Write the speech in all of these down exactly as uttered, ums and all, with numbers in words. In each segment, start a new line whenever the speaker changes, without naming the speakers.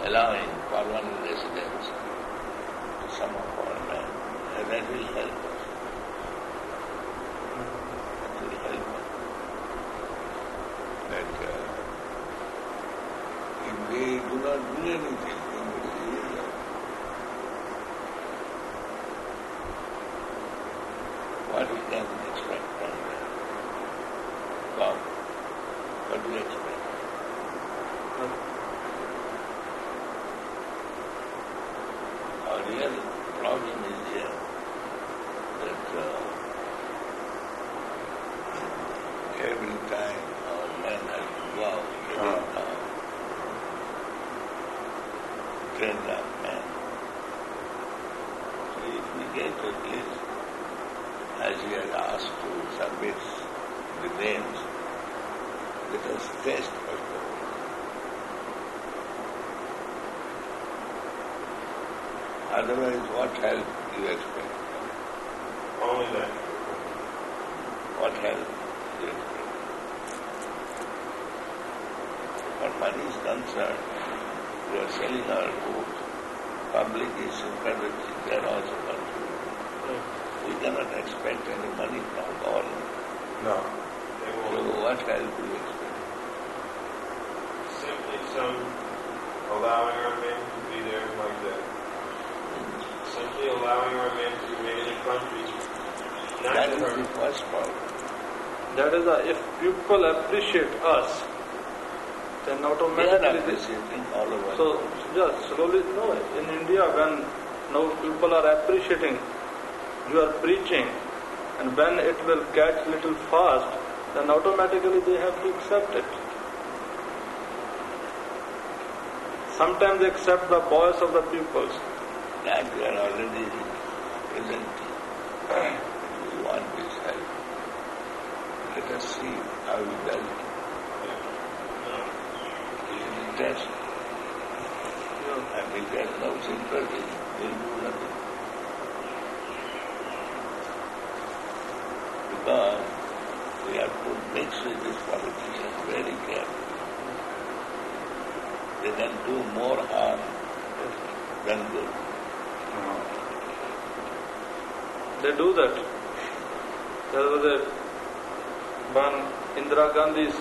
allowing permanent residence to some of our land, and that will help us. That will help us. That uh, if they do not do anything, then it is uh, what we can expect from them. Wow. What do you expect? Our real problem is here that uh, every time our men have to go out, living now, trained up men. So if we get at least, as we are asked to submit the names, let us test first of all. Otherwise, what help do you expect?
Only that.
What help do you expect? What money is concerned, we are selling our goods. Public is sympathetic, they are also contributing. We cannot expect any money from government.
No.
So what help do you expect?
Simply some allowing our men to be there like that. Simply allowing our men to remain in the country. Not
That
to
is
hurt.
the first problem.
That is, a, if people appreciate us, then
We are
automatically.
appreciating all of us.
So, just slowly, no, in India, when now people are appreciating, you are preaching, and when it will catch little fast, then automatically they have to accept it. Sometimes they accept the voice of the peoples.
That we are already presenting. We want this help. Let us see how we does it. It is a test. And if there is no sympathy, we will do nothing. Because we have to mix with these politicians very carefully. They can do more harm than good.
They do that. There was a one Indira Gandhi's,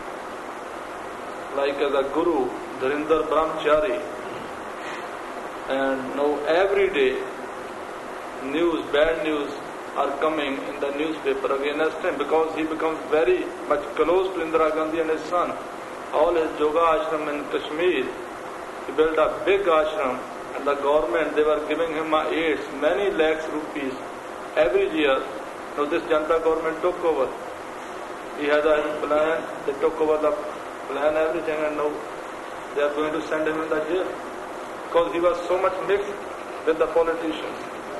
like as a guru, Dharinder Brahmachari, and now every day news, bad news are coming in the newspaper against him because he becomes very much close to Indira Gandhi and his son. All his yoga ashram in Kashmir, he built a big ashram, and the government, they were giving him a aids, many lakhs rupees every year. Now this Janta government took over. He had a plan, they took over the plan, everything, and now they are going to send him in the jail because he was so much mixed with the politicians.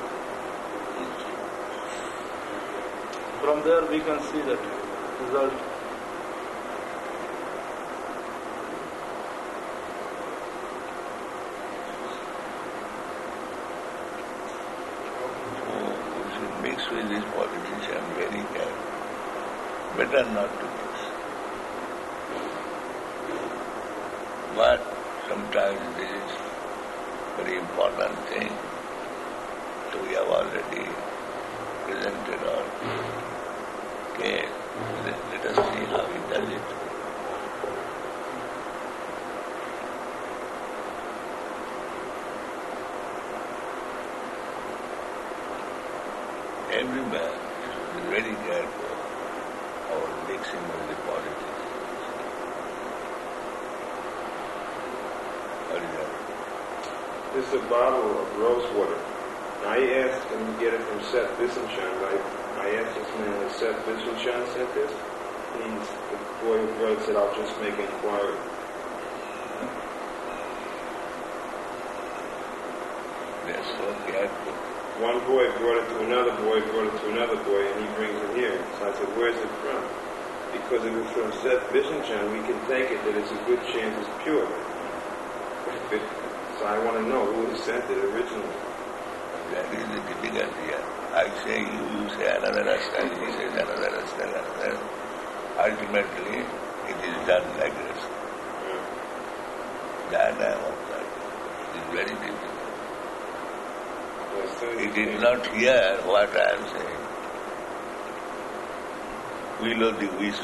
From there we can see that result.
Mix with this politician very carefully. Better not to mix. But sometimes this is very important thing. So we have already presented our case. Let, let us see how he does it. Every man should be very careful about mixing with the politics. What is that?
This is a bottle of rose water. Now, I asked him to get it from Seth Bishamchan, right? I asked this man if Seth Bishamchan sent this. He's, the boy who brought it said, I'll just make inquiry.
They're so careful.
One boy brought it to another boy, brought it to another boy, and he brings it here. So I said, where's it from? Because if it's from Seth Bishamchan, we can take it that it's a good chance it's pure. It, so I want to know who sent it originally.
That is the difficulty here. I say you, you say another rasta, he says another rasta, another. Ultimately, it is done like this.
Yeah.
That I am of that. is very difficult.
Yes,
He did not hear what I am saying. Will of the wisp.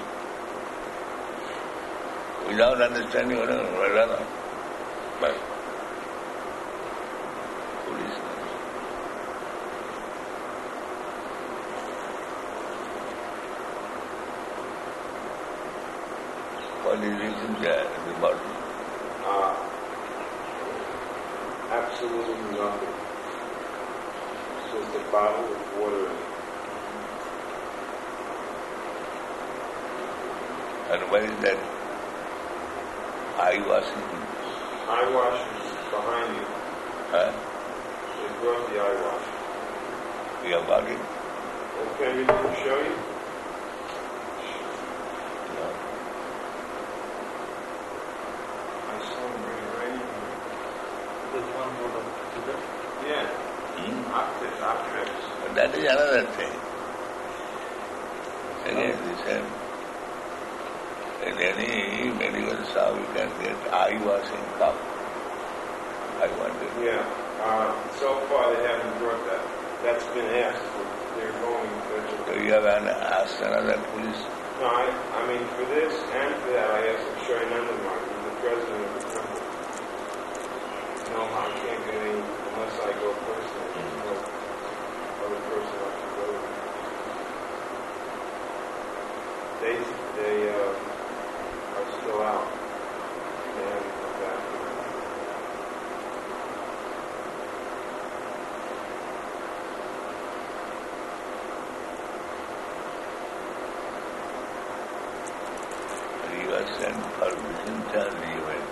Without understanding, I don't know. But foolishness. What is written there at the bottom?
Uh, absolutely nothing. Just a bottle of water in it.
And what is that? Eye washing?
Eye wash is behind you.
Huh?
They brought the eye wash.
We have got it?
Well, can we didn't show you?
No.
I saw him right, right here.
There's one more. Is it?
Yeah.
Hmm?
Optics, optics.
But that is another thing. Again, the same. In any medical shop, you can get eye washing cup. I wonder.
Yeah. Uh, so far they haven't brought that. That's been asked. They're going to
So you have an, asked another police.
No, I, I mean, for this and for that, I asked Akshay Nandamark, who's the president of the temple. No, I can't get any unless I go personally. There's no other person I can go with. They, they uh, are still out. They haven't come back.
He was sent for Byzantine event.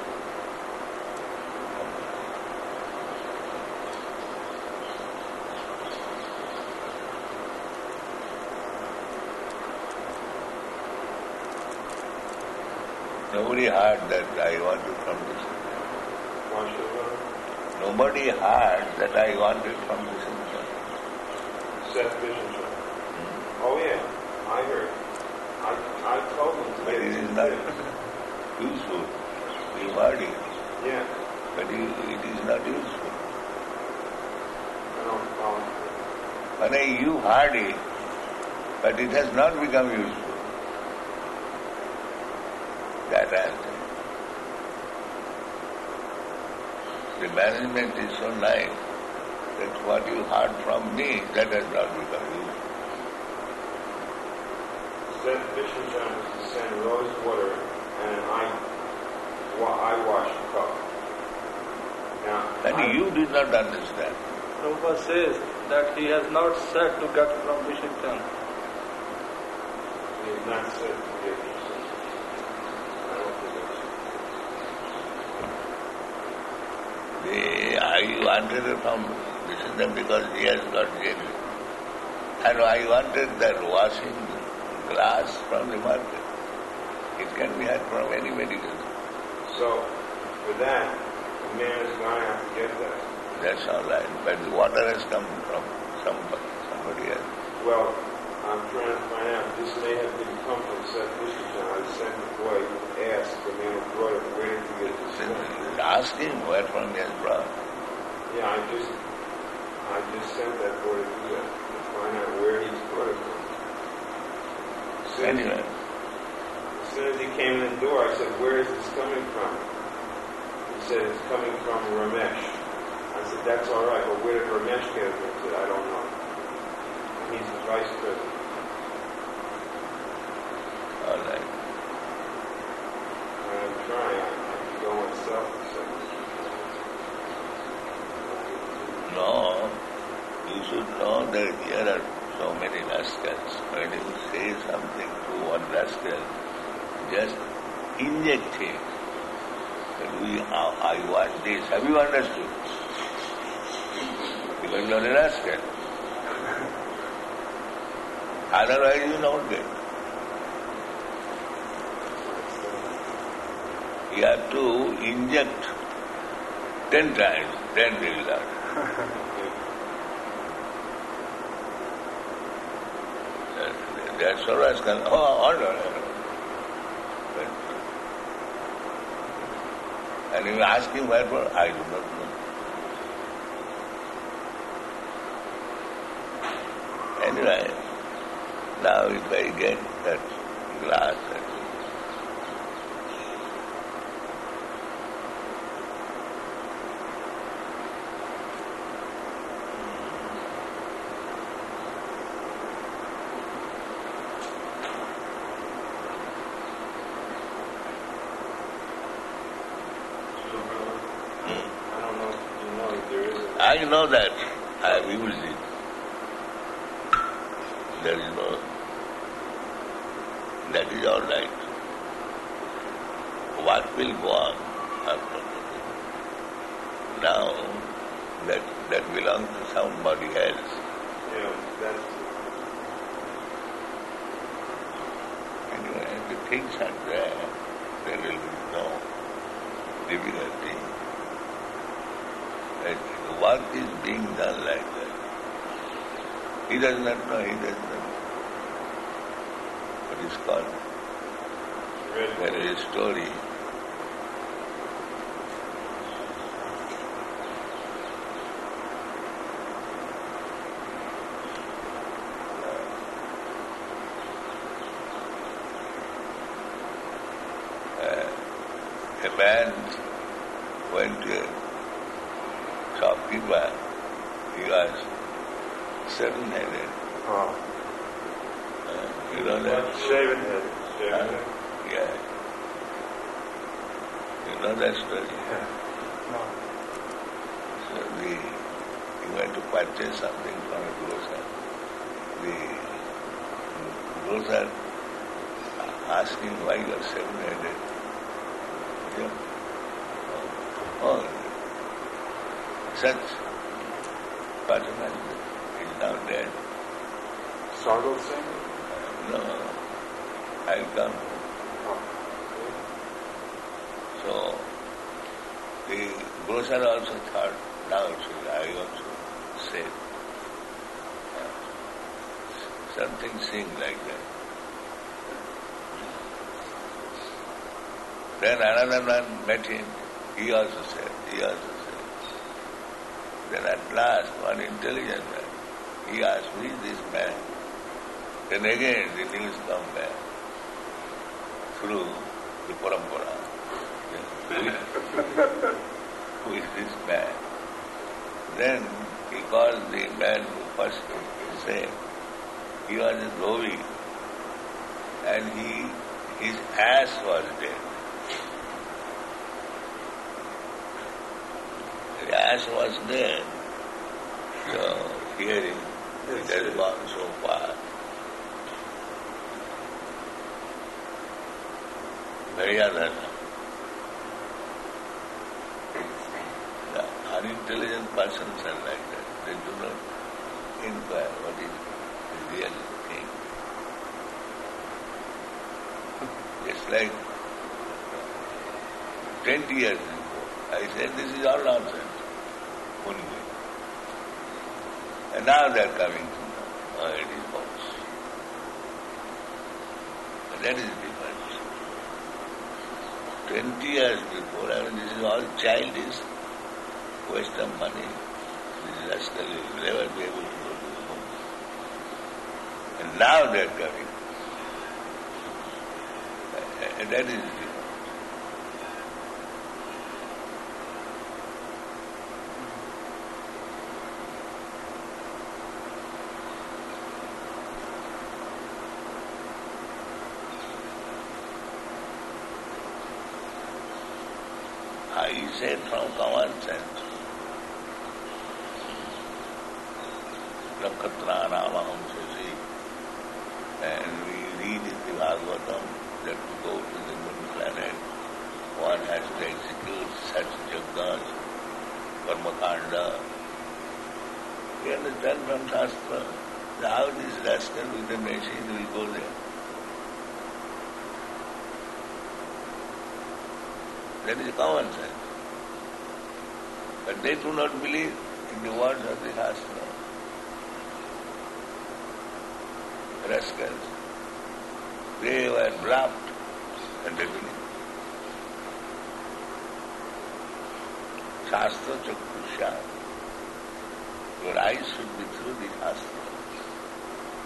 Nobody heard that I wanted from this.
Washington,
Nobody heard that I wanted from this.
Seth Bishop. Oh yeah, I heard. I, I told them to
But
get
it
two
is not
things.
useful. You heard it,
Yeah,
but you, it is not useful.
I don't follow.
When you heard it, but it has not become useful. That answer. The management is so nice that what you heard from me, that has not become useful.
Seth Bishop was to send rose water and an eye, wa- eye wash cup. Now,
And
I,
you did not understand.
Prabhupada says that he has not said to get from Washington.
he has not said to get yourself. I don't think that's
The, I wanted it from Vishnu because he has got jail. And I wanted that washing glass from the market. It can be had from any medical.
so. For that, the man is going to have to get that.
That's all right. But the water has come from somebody, somebody else.
Well, I'm trying to find out. This may have been come from Seth Bishop. I sent the boy asked the man who brought it where did you get this
Since
from?
ask him where from he has brought.
Yeah, I just, I just sent that boy to do that, to find out where he's brought it from. As soon as,
Anyway,
as soon as he came in the door, I said, where is this coming from? He said, it's coming from Ramesh. I said, that's all right, but where did Ramesh get it from? He said, I don't know. And he's the vice president.
all right.
And I'm trying, I, I can go myself and say,
No, you should know that here are so many rascals. When you say something to one rascal, just inject him. That we, uh, I want this. Have you understood? Because you are a rascal. Otherwise you don't get. You have to inject ten times, then they will learn. That's all right. Oh, all right. And you ask him where for, I do not know. Right. Now if I get that glass, I know that I have used it. There is no, that is all right. What will go on after that? Now, that, that belongs to somebody else.
Yeah, that's...
Anyway, if the things are there, there will be no difficulty. That the work is being done like that. He does not know, he does not know. What is called? There is a story. Uh, a man went to a shopkeeper. He was seven-headed.
Oh.
Uh, you know that?
Shaven head. Shaven
Huh?
head.
Yeah. You know that story?
Yeah.
No.
So the, he went to purchase something from a grocer. The grocer asked him why you are seven-headed. Yeah. Oh, such personality is now dead.
Sardo Singh?
No, I'll come.
Oh.
So, the grocer also thought, now should I also say uh, something sing like that. Then another man met him, he also said, he also said. Then at last, one intelligent man, he asked, who is this man? Then again the news come back through the parampara. Who is this man? Then he called the man who first said, he was a dhobi and he, his ass was dead. The ass was dead. So hearing it has gone so far. Very other. The unintelligent persons are like that. They do not inquire what is the real thing. Just like twenty years before, I said this is all nonsense. Only. And now they are coming to know, oh, it is false. But that is different. Twenty years before, I mean, this is all childish, waste of money. This is rascal, you will never be able to go to the moon. And now they are coming. And that is different. I said from common sense. Nakatra Namaham Sasi. And we read in the Bhagavatam that to go to the moon planet, one has to execute such yagnas, karmakanda. We understand from Shastra how this rascal with a machine will go there. That is common sense. But they do not believe in the words of the Shastra. Rascals. They were bluffed and they believe. Shastra Chakrusha. Your eyes should be through the Shastra.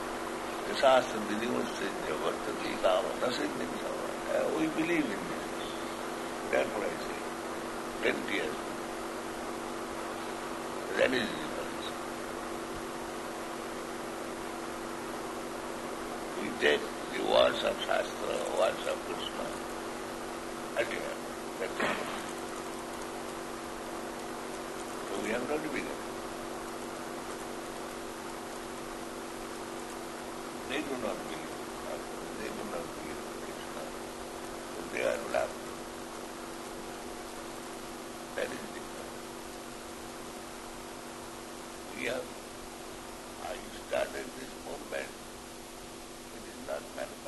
The Shastra Vidhimussajya Vartati Kama Nasiddhim Sama. We believe in this. That's what I say. Plenty years. That is the difference. We take the words of Shastra, words of Krishna, at the end. That's it. So we have not begun. They do not believe. They do not believe in Krishna. So they are laughing. That is different. We have, I started this movement. It is not manifest.